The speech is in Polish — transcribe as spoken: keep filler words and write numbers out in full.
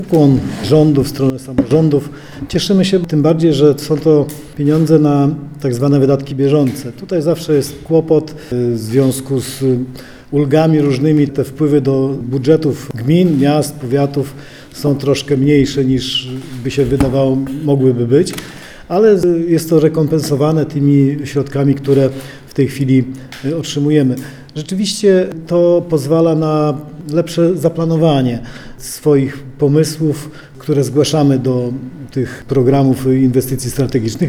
Ukłon rządu w stronę samorządów. Cieszymy się tym bardziej, że są to pieniądze na tak zwane wydatki bieżące. Tutaj zawsze jest kłopot w związku z ulgami różnymi. Te wpływy do budżetów gmin, miast, powiatów są troszkę mniejsze niż by się wydawało mogłyby być, ale jest to rekompensowane tymi środkami, które w tej chwili otrzymujemy. Rzeczywiście to pozwala na lepsze zaplanowanie swoich pomysłów, które zgłaszamy do tych programów inwestycji strategicznych.